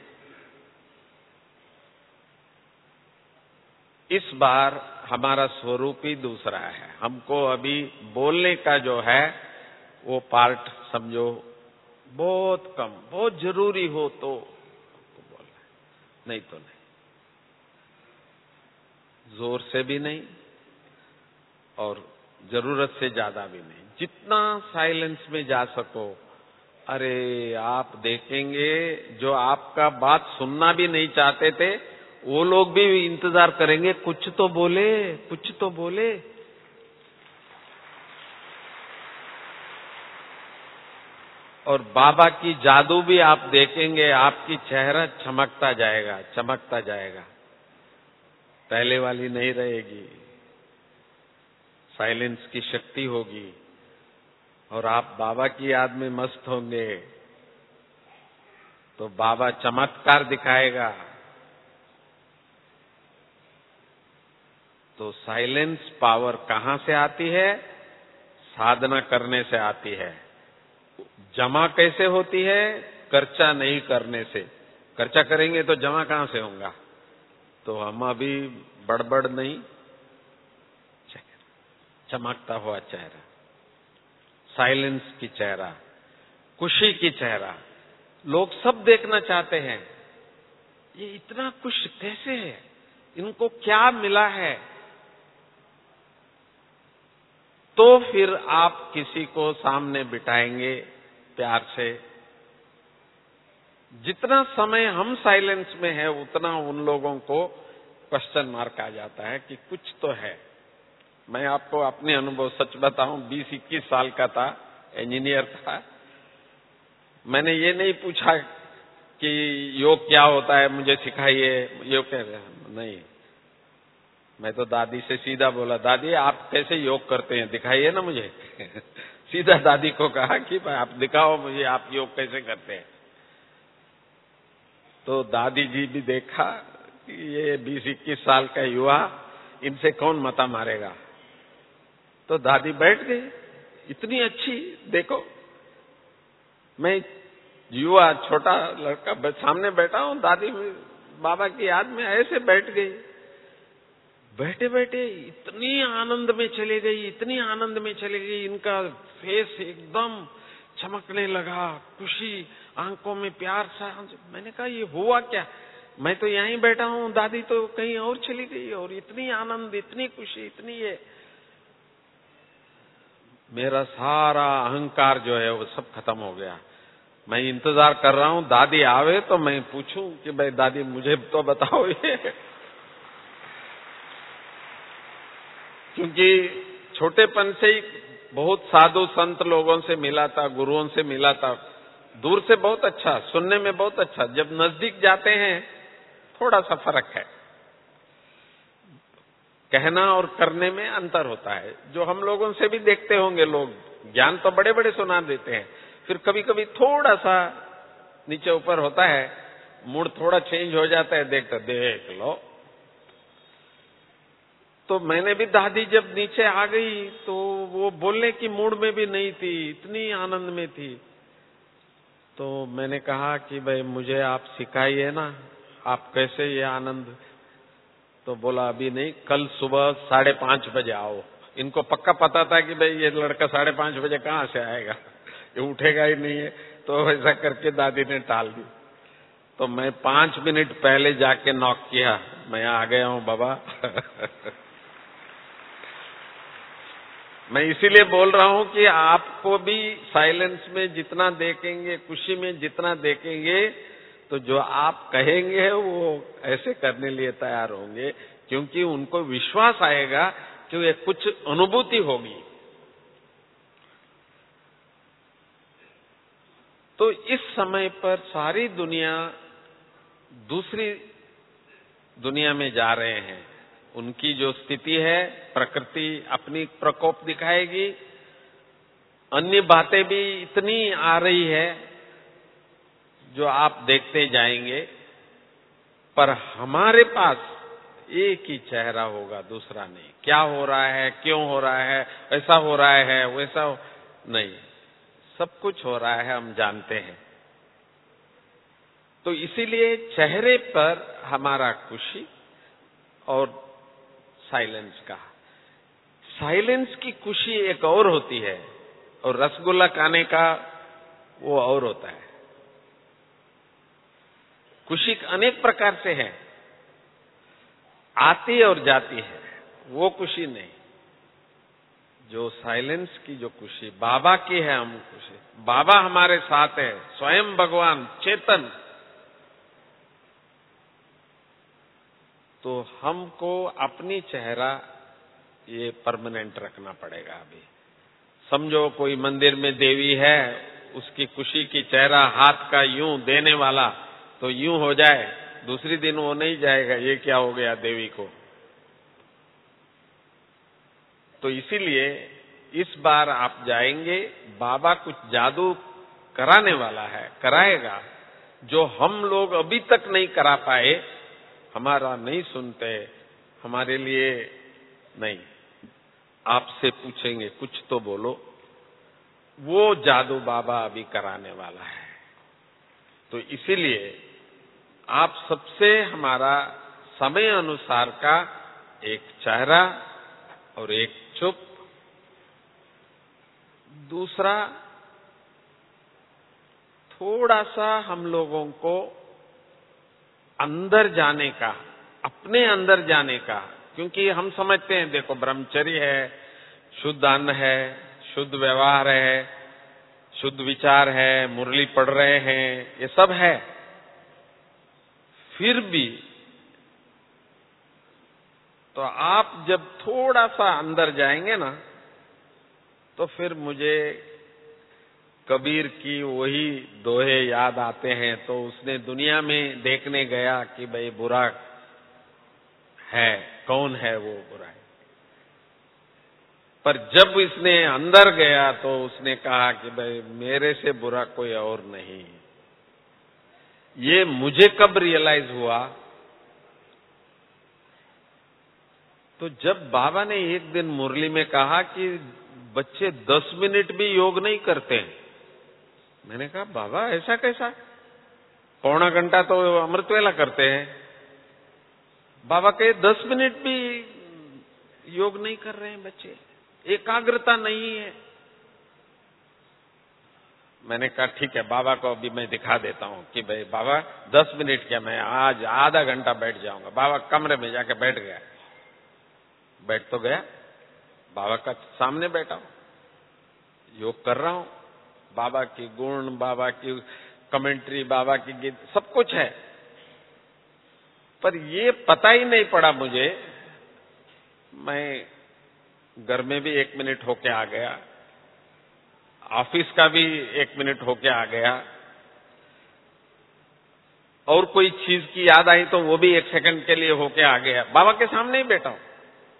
इस बार हमारा स्वरूप ही दूसरा है। हमको अभी बोलने का जो है वो पार्ट समझो बहुत कम, बहुत जरूरी हो तो बोलना, नहीं तो नहीं, जोर से भी नहीं और जरूरत से ज्यादा भी नहीं। जितना साइलेंस में जा सको। अरे आप देखेंगे जो आपका बात सुनना भी नहीं चाहते थे, वो लोग भी इंतजार करेंगे, कुछ तो बोले, कुछ तो बोले। और बाबा की जादू भी आप देखेंगे, आपकी चेहरा चमकता जाएगा, चमकता जाएगा, पहले वाली नहीं रहेगी। साइलेंस की शक्ति होगी और आप बाबा की याद में मस्त होंगे तो बाबा चमत्कार दिखाएगा। तो साइलेंस पावर कहां से आती है? साधना करने से आती है। जमा कैसे होती है? खर्चा नहीं करने से। खर्चा करेंगे तो जमा कहां से होगा? तो हम अभी बड़बड़ नहीं, चमकता हुआ चेहरा, साइलेंस की चेहरा, खुशी की चेहरा। लोग सब देखना चाहते हैं, ये इतना खुश कैसे है, इनको क्या मिला है। तो फिर आप किसी को सामने बिठाएंगे प्यार से। जितना समय हम साइलेंस में है उतना उन लोगों को क्वेश्चन मार्क आ जाता है कि कुछ तो है। मैं आपको अपने अनुभव सच बताऊं, बीस इक्कीस साल का था, इंजीनियर था। मैंने ये नहीं पूछा कि योग क्या होता है, मुझे सिखाइए, योग क्या है, नहीं। मैं तो दादी से सीधा बोला, दादी आप कैसे योग करते हैं, दिखाइए ना मुझे। सीधा दादी को कहा कि भाई आप दिखाओ मुझे, आप योग कैसे करते हैं। तो दादी जी भी देखा कि ये बीस इक्कीस साल का युवा, इनसे कौन मता मारेगा। तो दादी बैठ गई, इतनी अच्छी, देखो मैं युवा छोटा लड़का सामने बैठा हूं, दादी बाबा की याद में ऐसे बैठ गई। बैठे बैठे इतनी आनंद में चले गई, इतनी आनंद में चले गई, इनका फेस एकदम चमकने लगा, खुशी आंखों में, प्यार सा। मैंने कहा ये हुआ क्या? मैं तो यहीं बैठा हूं, दादी तो कहीं और चली गई, और इतनी आनंद, इतनी खुशी, इतनी ये। मेरा सारा अहंकार जो है वो सब खत्म हो गया। मैं इंतजार कर रहा हूं दादी आवे तो मैं पूछूं कि भाई दादी मुझे तो बताओ ये। क्योंकि छोटेपन से ही बहुत साधु संत लोगों से मिला था, गुरुओं से मिला था। दूर से बहुत अच्छा, सुनने में बहुत अच्छा, जब नजदीक जाते हैं थोड़ा सा फर्क है। कहना और करने में अंतर होता है। जो हम लोगों से भी देखते होंगे, लोग ज्ञान तो बड़े बड़े सुना देते हैं, फिर कभी कभी थोड़ा सा नीचे ऊपर होता है, मूड थोड़ा चेंज हो जाता है, देखते देख लो। तो मैंने भी, दादी जब नीचे आ गई तो वो बोलने की मूड में भी नहीं थी, इतनी आनंद में थी। तो मैंने कहा कि भाई मुझे आप सिखाइए ना, आप कैसे ये आनंद। तो बोला अभी नहीं, कल सुबह साढ़े पांच बजे आओ। इनको पक्का पता था कि भाई ये लड़का साढ़े पांच बजे कहाँ से आएगा, ये उठेगा ही नहीं है। तो ऐसा करके दादी ने टाल दी। तो मैं पांच मिनट पहले जाके नॉक किया, मैं आ गया हूं बाबा। मैं इसीलिए बोल रहा हूं कि आपको भी साइलेंस में जितना देखेंगे, खुशी में जितना देखेंगे, तो जो आप कहेंगे वो ऐसे करने लिए तैयार होंगे क्योंकि उनको विश्वास आएगा कि ये कुछ अनुभूति होगी। तो इस समय पर सारी दुनिया दूसरी दुनिया में जा रहे हैं। उनकी जो स्थिति है, प्रकृति अपनी प्रकोप दिखाएगी, अन्य बातें भी इतनी आ रही है जो आप देखते जाएंगे, पर हमारे पास एक ही चेहरा होगा, दूसरा नहीं। क्या हो रहा है, क्यों हो रहा है, ऐसा हो रहा है, वैसा हो... नहीं, सब कुछ हो रहा है, हम जानते हैं। तो इसीलिए चेहरे पर हमारा खुशी और साइलेंस का, साइलेंस की खुशी एक और होती है और रसगुल्ला खाने का वो और होता है। खुशी अनेक प्रकार से है, आती और जाती है, वो खुशी नहीं। जो साइलेंस की जो खुशी बाबा की है, हम खुशी, बाबा हमारे साथ है, स्वयं भगवान चेतन। तो हमको अपनी चेहरा ये परमानेंट रखना पड़ेगा। अभी समझो कोई मंदिर में देवी है, उसकी खुशी की चेहरा हाथ का यूं देने वाला तो यूं हो जाए, दूसरी दिन वो नहीं जाएगा, ये क्या हो गया देवी को। तो इसीलिए इस बार आप जाएंगे, बाबा कुछ जादू कराने वाला है, कराएगा, जो हम लोग अभी तक नहीं करा पाए। हमारा नहीं सुनते, हमारे लिए नहीं, आपसे पूछेंगे कुछ तो बोलो, वो जादू बाबा अभी कराने वाला है। तो इसीलिए आप सबसे हमारा समय अनुसार का एक चेहरा और एक चुप, दूसरा थोड़ा सा हम लोगों को अंदर जाने का, अपने अंदर जाने का, क्योंकि हम समझते हैं देखो ब्रह्मचर्य है, शुद्ध अन्न है, शुद्ध व्यवहार है, शुद्ध विचार है, मुरली पढ़ रहे हैं, ये सब है। फिर भी तो आप जब थोड़ा सा अंदर जाएंगे ना, तो फिर मुझे कबीर की वही दोहे याद आते हैं। तो उसने दुनिया में देखने गया कि भाई बुरा है, कौन है वो बुरा है, पर जब इसने अंदर गया तो उसने कहा कि भाई मेरे से बुरा कोई और नहीं। ये मुझे कब रियलाइज हुआ, तो जब बाबा ने एक दिन मुरली में कहा कि बच्चे दस मिनट भी योग नहीं करते हैं। मैंने कहा बाबा ऐसा कैसा, पौना घंटा तो अमृत वेला करते हैं। बाबा कहे दस मिनट भी योग नहीं कर रहे हैं बच्चे, एकाग्रता नहीं है। मैंने कहा ठीक है, बाबा को अभी मैं दिखा देता हूं कि भाई बाबा दस मिनट क्या, मैं आज आधा घंटा बैठ जाऊंगा। बाबा कमरे में जाके बैठ गया, बैठ तो गया, बाबा का सामने बैठा हूं, योग कर रहा हूं, बाबा की गुण, बाबा की कमेंट्री, बाबा की गीत, सब कुछ है, पर ये पता ही नहीं पड़ा मुझे। मैं घर में भी एक मिनट होके आ गया, ऑफिस का भी एक मिनट होके आ गया, और कोई चीज की याद आई तो वो भी एक सेकंड के लिए होके आ गया, बाबा के सामने ही बैठा हूं।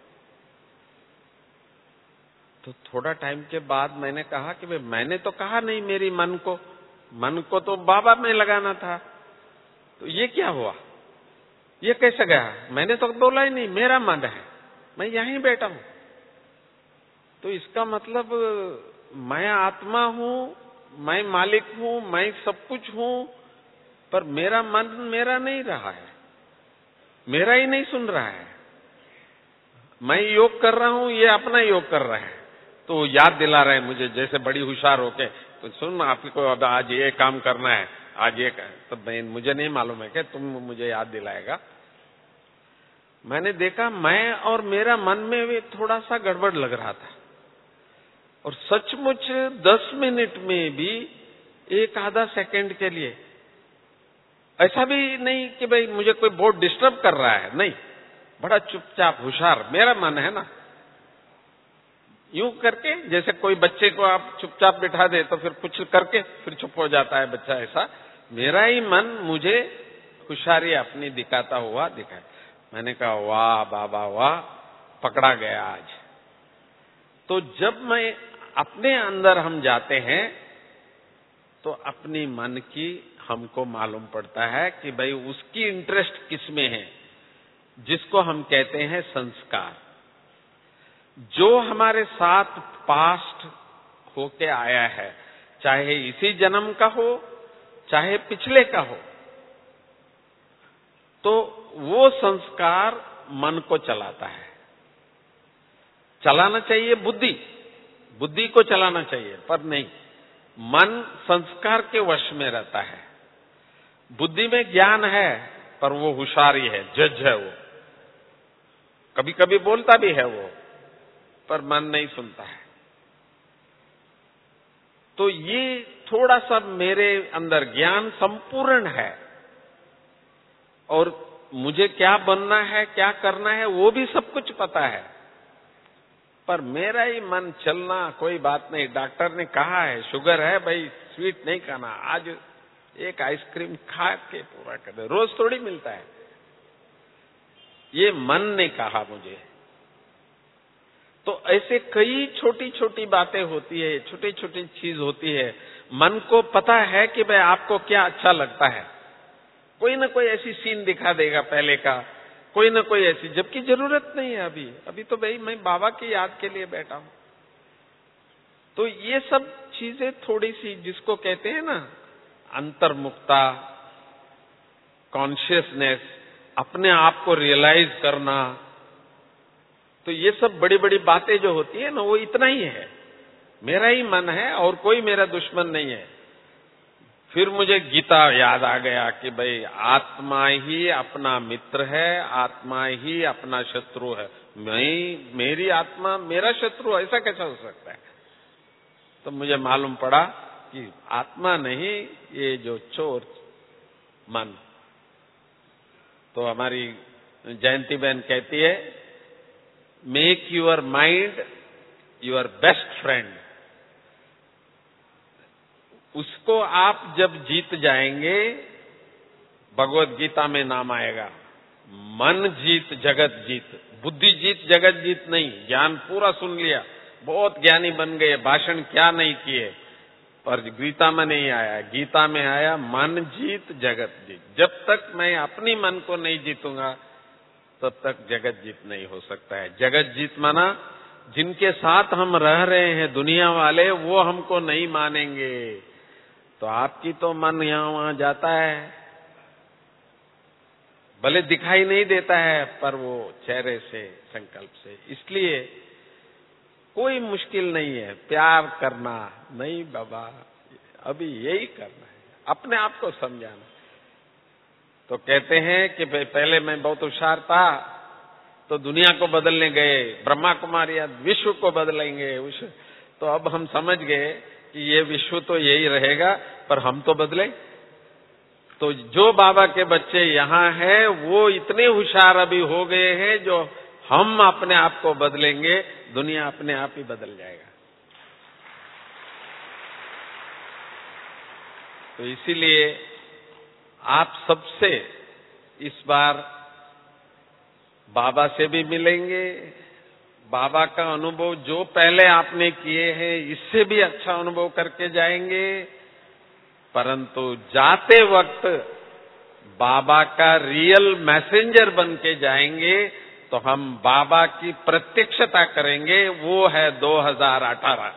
तो थोड़ा टाइम के बाद मैंने कहा कि भाई मैंने तो कहा नहीं मेरी मन को, मन को तो बाबा में लगाना था, तो ये क्या हुआ, ये कैसे गया, मैंने तो बोला ही नहीं, मेरा मन है, मैं यहीं बैठा हूं। तो इसका मतलब मैं आत्मा हूं, मैं मालिक हूं, मैं सब कुछ हूं, पर मेरा मन मेरा नहीं रहा है, मेरा ही नहीं सुन रहा है। मैं योग कर रहा हूं, ये अपना योग कर रहा है। तो याद दिला रहे हैं मुझे, जैसे बड़ी होशियार होके, तो सुन आपको अब आज ये काम करना है, आज ये, तो मैं मुझे नहीं मालूम है कि तुम मुझे याद दिलाएगा। मैंने देखा मैं और मेरा मन में भी थोड़ा सा गड़बड़ लग रहा था, और सचमुच दस मिनट में भी एक आधा सेकंड के लिए, ऐसा भी नहीं कि भाई मुझे कोई बहुत डिस्टर्ब कर रहा है, नहीं, बड़ा चुपचाप होशियार, मेरा मन है ना, यूं करके जैसे कोई बच्चे को आप चुपचाप बिठा दे तो फिर कुछ करके फिर चुप हो जाता है बच्चा, ऐसा मेरा ही मन मुझे होशियारी अपनी दिखाता हुआ दिखाए। मैंने कहा वाह बाबा वाह, पकड़ा गया आज। तो जब मैं अपने अंदर हम जाते हैं तो अपनी मन की हमको मालूम पड़ता है कि भाई उसकी इंटरेस्ट किस में है, जिसको हम कहते हैं संस्कार। जो हमारे साथ पास्ट होके आया है, चाहे इसी जन्म का हो चाहे पिछले का हो, तो वो संस्कार मन को चलाता है। चलाना चाहिए बुद्धि, बुद्धि को चलाना चाहिए, पर नहीं, मन संस्कार के वश में रहता है। बुद्धि में ज्ञान है पर वो होशियारी है, जज है, वो कभी कभी बोलता भी है वो, पर मन नहीं सुनता है। तो ये थोड़ा सा मेरे अंदर ज्ञान संपूर्ण है और मुझे क्या बनना है क्या करना है वो भी सब कुछ पता है, पर मेरा ही मन चलना कोई बात नहीं। डॉक्टर ने कहा है शुगर है भाई, स्वीट नहीं खाना, आज एक आइसक्रीम खा के पूरा कर दे, रोज थोड़ी मिलता है। ये मन ने कहा मुझे। तो ऐसे कई छोटी छोटी बातें होती है, छोटी छोटी चीज होती है। मन को पता है कि भाई आपको क्या अच्छा लगता है, कोई ना कोई ऐसी सीन दिखा देगा पहले का, कोई ना कोई ऐसी, जबकि जरूरत नहीं है अभी अभी तो भाई मैं बाबा की याद के लिए बैठा हूं। तो ये सब चीजें थोड़ी सी, जिसको कहते हैं ना अंतर्मुखता, कॉन्शियसनेस, अपने आप को रियलाइज करना, तो ये सब बड़ी बड़ी बातें जो होती है ना, वो इतना ही है। मेरा ही मन है और कोई मेरा दुश्मन नहीं है। फिर मुझे गीता याद आ गया कि भाई आत्मा ही अपना मित्र है, आत्मा ही अपना शत्रु है। मैं, मेरी आत्मा मेरा शत्रु, ऐसा कैसा हो सकता है? तो मुझे मालूम पड़ा कि आत्मा नहीं, ये जो चोर मन। तो हमारी जयंती बहन कहती है, make your mind your best friend. उसको आप जब जीत जाएंगे, भगवत गीता में नाम आएगा, मन जीत जगत जीत। बुद्धि जीत जगत जीत नहीं। ज्ञान पूरा सुन लिया, बहुत ज्ञानी बन गए, भाषण क्या नहीं किए, पर गीता में नहीं आया। गीता में आया मन जीत जगत जीत। जब तक मैं अपनी मन को नहीं जीतूंगा तब तक जगत जीत नहीं हो सकता है। जगत जीत माना जिनके साथ हम रह रहे हैं दुनिया वाले, वो हमको नहीं मानेंगे, तो आपकी तो मन यहां वहां जाता है, भले दिखाई नहीं देता है पर वो चेहरे से, संकल्प से। इसलिए कोई मुश्किल नहीं है प्यार करना। नहीं बाबा, अभी यही करना है, अपने आप को समझाना। तो कहते हैं कि भाई पहले मैं बहुत होशियार था तो दुनिया को बदलने गए, ब्रह्मा कुमारी या विश्व को बदलेंगे विश्व। तो अब हम समझ गए कि ये विश्व तो यही रहेगा, पर हम तो बदले। तो जो बाबा के बच्चे यहाँ हैं वो इतने होशियार अभी हो गए हैं, जो हम अपने आप को बदलेंगे, दुनिया अपने आप ही बदल जाएगा। तो इसीलिए आप सबसे इस बार बाबा से भी मिलेंगे, बाबा का अनुभव जो पहले आपने किए हैं इससे भी अच्छा अनुभव करके जाएंगे। परंतु जाते वक्त बाबा का रियल मैसेंजर बन के जाएंगे, तो हम बाबा की प्रत्यक्षता करेंगे। वो है दो हज़ार अठारह।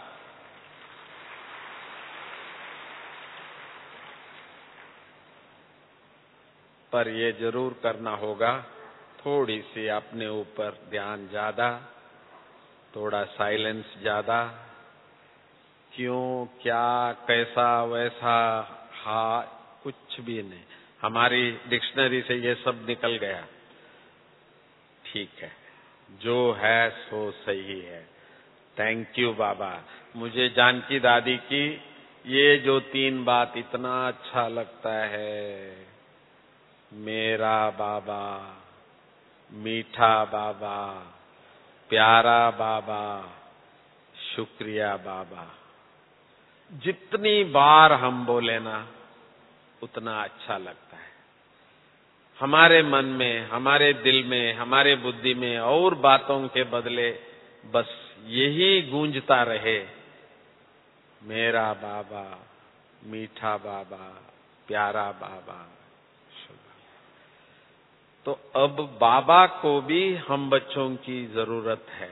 पर ये जरूर करना होगा, थोड़ी सी अपने ऊपर ध्यान ज्यादा, थोड़ा साइलेंस ज्यादा। क्यों, क्या, कैसा, वैसा, हा, कुछ भी नहीं। हमारी डिक्शनरी से ये सब निकल गया। ठीक है, जो है सो सही है। थैंक यू बाबा। मुझे जानकी दादी की ये जो तीन बात इतना अच्छा लगता है। मेरा बाबा, मीठा बाबा, प्यारा बाबा, शुक्रिया बाबा। जितनी बार हम बोले ना उतना अच्छा लगता है। हमारे मन में, हमारे दिल में, हमारे बुद्धि में और बातों के बदले बस यही गूंजता रहे, मेरा बाबा, मीठा बाबा, प्यारा बाबा। तो अब बाबा को भी हम बच्चों की जरूरत है।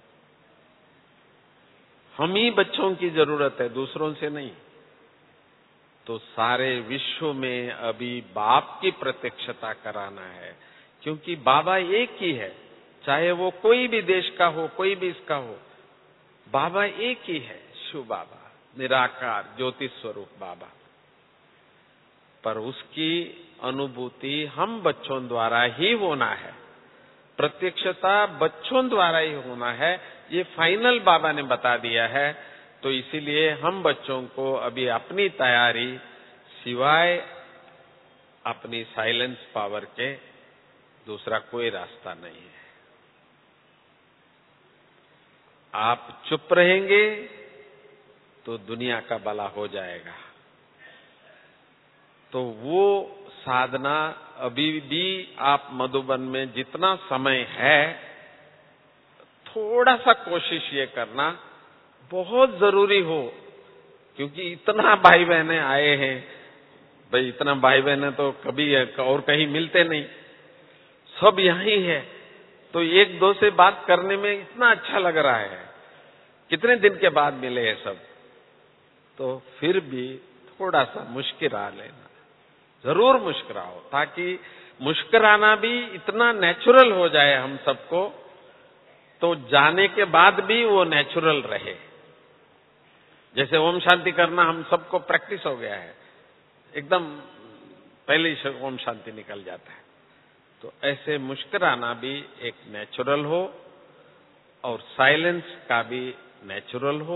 हम ही बच्चों की जरूरत है, दूसरों से नहीं। तो सारे विश्व में अभी बाप की प्रत्यक्षता कराना है, क्योंकि बाबा एक ही है, चाहे वो कोई भी देश का हो, कोई भी इसका हो, बाबा एक ही है, शिव बाबा, निराकार ज्योति स्वरूप बाबा। पर उसकी अनुभूति हम बच्चों द्वारा ही होना है, प्रत्यक्षता बच्चों द्वारा ही होना है, ये फाइनल बाबा ने बता दिया है। तो इसीलिए हम बच्चों को अभी अपनी तैयारी सिवाय अपनी साइलेंस पावर के दूसरा कोई रास्ता नहीं है। आप चुप रहेंगे तो दुनिया का भला हो जाएगा। तो वो साधना अभी भी आप मधुबन में जितना समय है, थोड़ा सा कोशिश ये करना बहुत जरूरी हो, क्योंकि इतना भाई बहने आए हैं। भाई इतना भाई बहने तो कभी और कहीं मिलते नहीं, सब यहीं है। तो एक दो से बात करने में इतना अच्छा लग रहा है, कितने दिन के बाद मिले हैं सब। तो फिर भी थोड़ा सा मुस्कुरा लेना, जरूर मुस्कुराओ, ताकि मुस्कुराना भी इतना नेचुरल हो जाए हम सबको, तो जाने के बाद भी वो नेचुरल रहे। जैसे ओम शांति करना हम सबको प्रैक्टिस हो गया है, एकदम पहले ही ओम शांति निकल जाता है। तो ऐसे मुस्कुराना भी एक नेचुरल हो और साइलेंस का भी नेचुरल हो।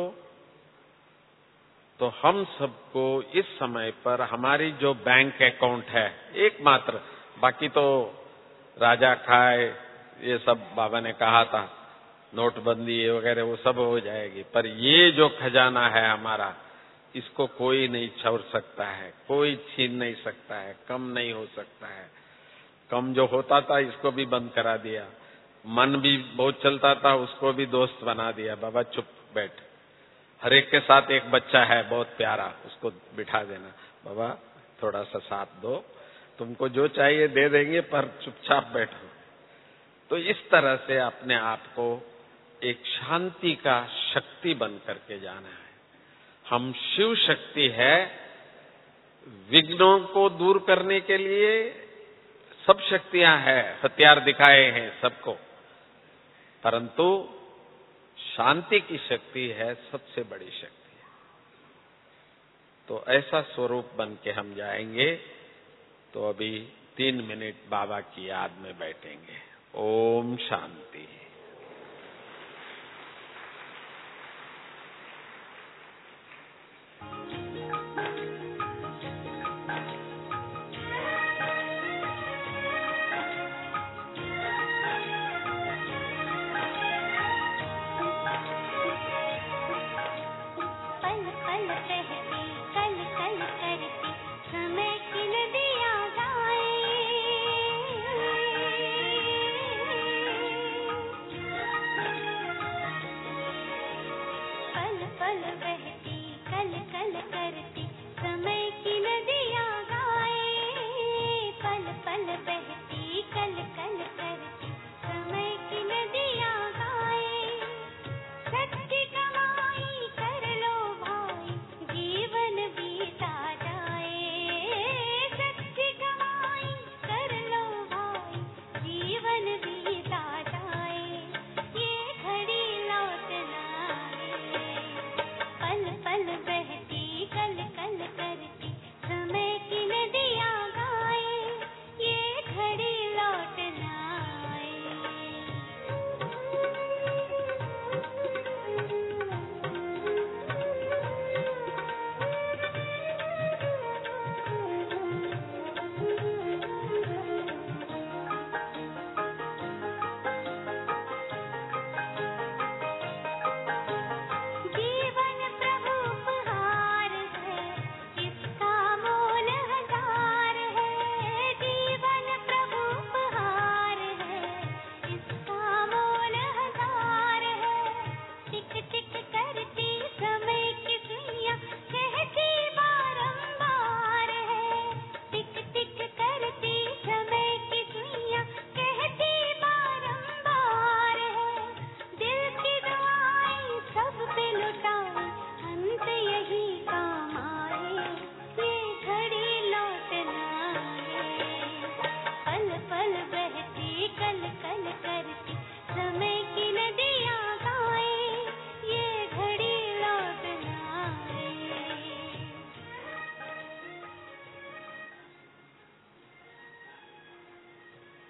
तो हम सबको इस समय पर हमारी जो बैंक अकाउंट है एकमात्र, बाकी तो राजा खाए ये सब बाबा ने कहा था, नोटबंदी वगैरह वो सब हो जाएगी, पर ये जो खजाना है हमारा, इसको कोई नहीं छोड़ सकता है, कोई छीन नहीं सकता है, कम नहीं हो सकता है। कम जो होता था इसको भी बंद करा दिया, मन भी बहुत चलता था उसको भी दोस्त बना दिया। बाबा चुप बैठ, हर एक के साथ एक बच्चा है बहुत प्यारा, उसको बिठा देना, बाबा थोड़ा सा साथ दो, तुमको जो चाहिए दे देंगे पर चुपचाप बैठो। तो इस तरह से अपने आप को एक शांति का शक्ति बन करके जाना है। हम शिव शक्ति है, विघ्नों को दूर करने के लिए सब शक्तियां हैं, हथियार दिखाए हैं सबको, परंतु शांति की शक्ति है सबसे बड़ी शक्ति है। तो ऐसा स्वरूप बन के हम जाएंगे। तो अभी तीन मिनट बाबा की याद में बैठेंगे। ओम शांति। पल पल बहती कल कल